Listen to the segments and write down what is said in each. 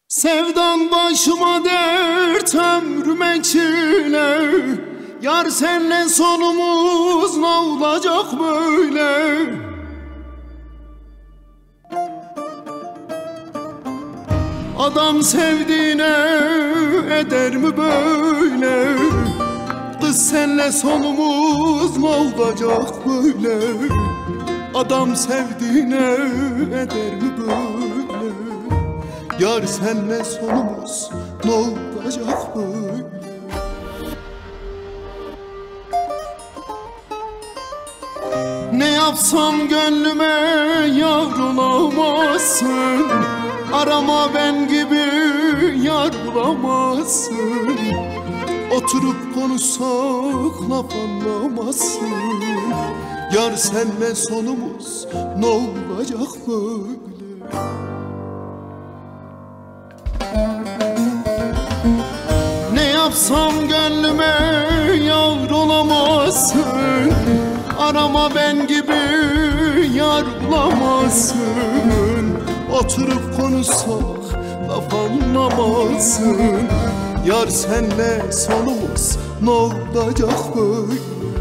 Sevdan başıma dert, ömrüme çile. Yar senle sonumuz ne olacak böyle? Adam sevdiğine eder mi böyle? Kız senle sonumuz ne olacak böyle? Adam sevdiğine eder mi böyle? Yar senle sonumuz ne olacak böyle? Ne yapsam gönlüme yar olamazsın. Arama ben gibi yar bulamazsın. Oturup konuşsak laf anlamazsın. Yar senle sonumuz ne olacak böyle? Ne yapsam gönlüme yar olamazsın. Arama ben gibi yar bulamazsın. Oturup konuşsak laf anlamazsın. Yar senle sonumuz ne olacak böyle?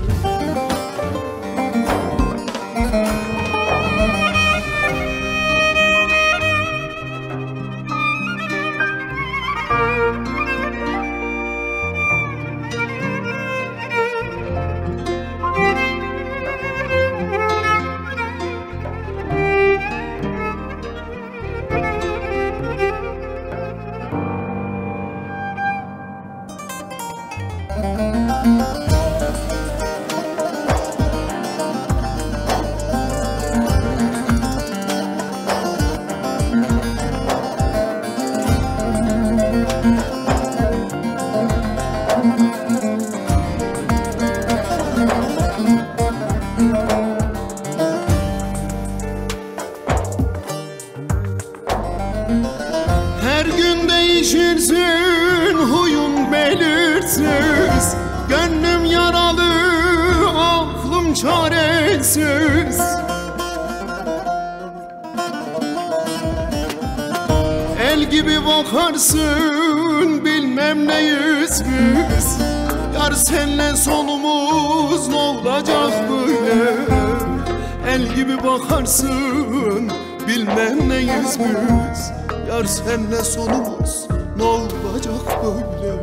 Her gün değişirsin, huyun belirsiz. Gönlüm yaralı, aklım çaresiz. El gibi bakarsın, bilmem neyiz biz. Yar senle sonumuz ne olacak böyle? El gibi bakarsın, bilmem neyiz biz. Yar senle sonumuz ne olacak böyle?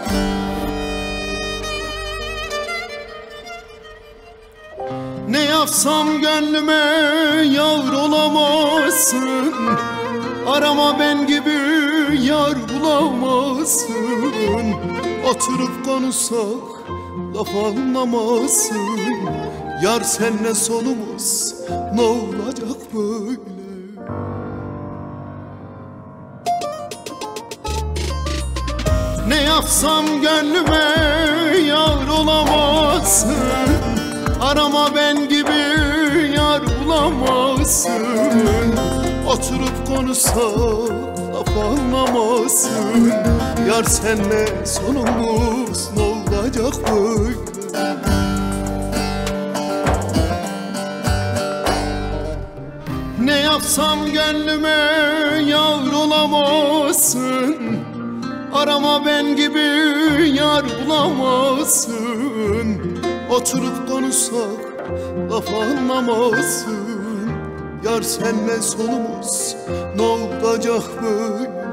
Ne yapsam gönlüme yar olamazsın. Arama ben gibi yar bulamazsın. Oturup konuşsak laf anlamazsın. Yar senle sonumuz ne olacak böyle? Ne yapsam gönlüme yar olamazsın. Arama ben gibi yar bulamazsın. Oturup konuşsak laf anlamazsın. Yar senle sonumuz ne olacak böyle? Ne yapsam gönlüme yar olamazsın. Arama ben gibi yar bulamazsın. Oturup konuşsak laf anlamazsın. Yar senle sonumuz ne olacak böyle?